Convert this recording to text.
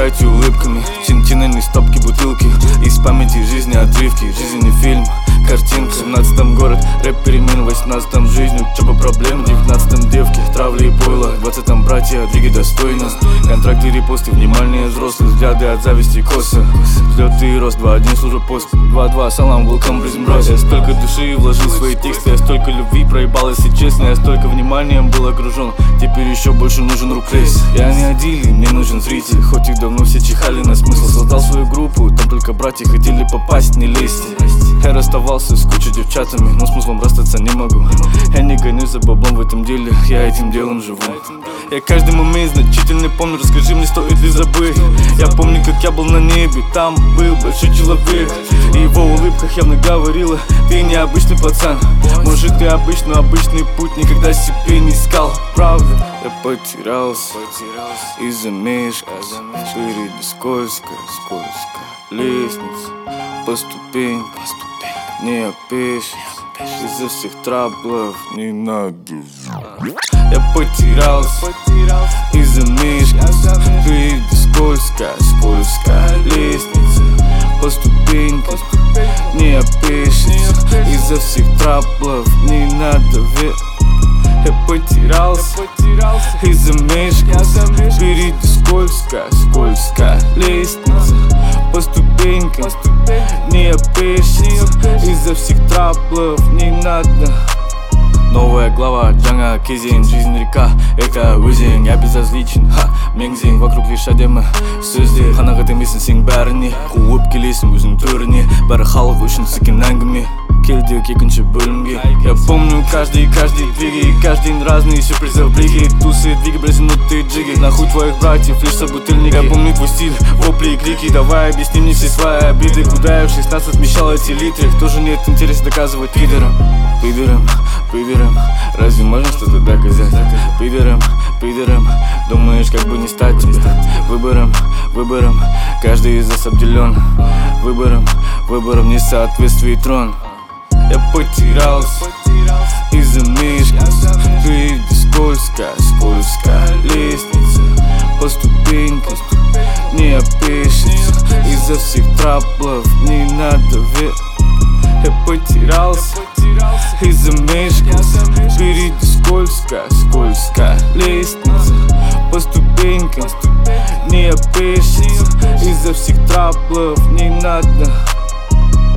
сверкаете улыбками. Чинтинами стопки бутылки, из памяти жизни отрывки. Жизненный фильм, картинка. В 17-м город, рэп перемен. В 18-м жизнь, учеба проблем. В 19-м девки, травли и пойло. В 20-м братья, двиги достойно. Контракты, репосты, внимание взрослых. Взгляды от зависти коса. Взлеты и рост, 2-1 служу пост. 2-2, салам, welcome, призм, брось. Я столько души вложил в свои тексты. Я столько любви проебал, если честно. Я столько вниманием был окружен. Теперь еще больше нужен рук-рейс. Я не один, мне нужен зритель. Хоть их давно все чихали на смысл. Создал свою группу, там только братья хотели попасть, не лезть. Я расставался с кучей девчатами, но смыслом расстаться не могу. Я не гонюсь за баблом в этом деле, я этим делом живу. Я каждый момент значительный помню, расскажи мне, стоит ли забыть. Я помню, как я был на небе, там был большой человек. И его улыбках явно говорила: ты необычный пацан. Может, ты обычный путь никогда себе не искал. Правда, я потерялся из-за мешка. Впереди скользкая лестница, по ступенькам не опишешь. Из-за всех траблов не надо. Я потерялся из-за мешка. Впереди скользкая лестница, по ступенькам не опишется. Из-за всех траблов не надо верить. Я потерялся из-за мешка. Впереди скользкая лестница, по ступенькам не опишется. Из-за всех траблов не надо. Новая глава, Джанга Кезин, жизнь река, это өзен. Я безразличен, меңзең, вокруг лишь әдемі сөздер. Қанағат емесің сен бәріне, қуып келесің өзің төріне. Бәрі халық үшін сыкен әңгіме. Келдік екінші бөлімге. Я помню каждый двиги, каждый день разные сюрпризы в блиге. Тусы, двиги, блеснутые джиги. Нахуй твоих братьев, лишь собутыльники. Я помню твой стиль, вопли и крики. Давай объясни мне все свои обиды. Куда я в 16 вмещал эти литры? Тоже нет интереса доказывать пидорам. Разве можно что-то доказать? Пидорам, думаешь, как бы не стать тебе? Выбором, каждый из нас обделен. Выбором не соответствует трон. Я потерялся из-за мешка. Впереди скользкая лестница, по ступенькам не опишется. Из-за всех траблов не надо верить. Я потерялся из-за мешка. Впереди скользкая лестница, по ступенькам не опишется. Из-за всех траблов не надо.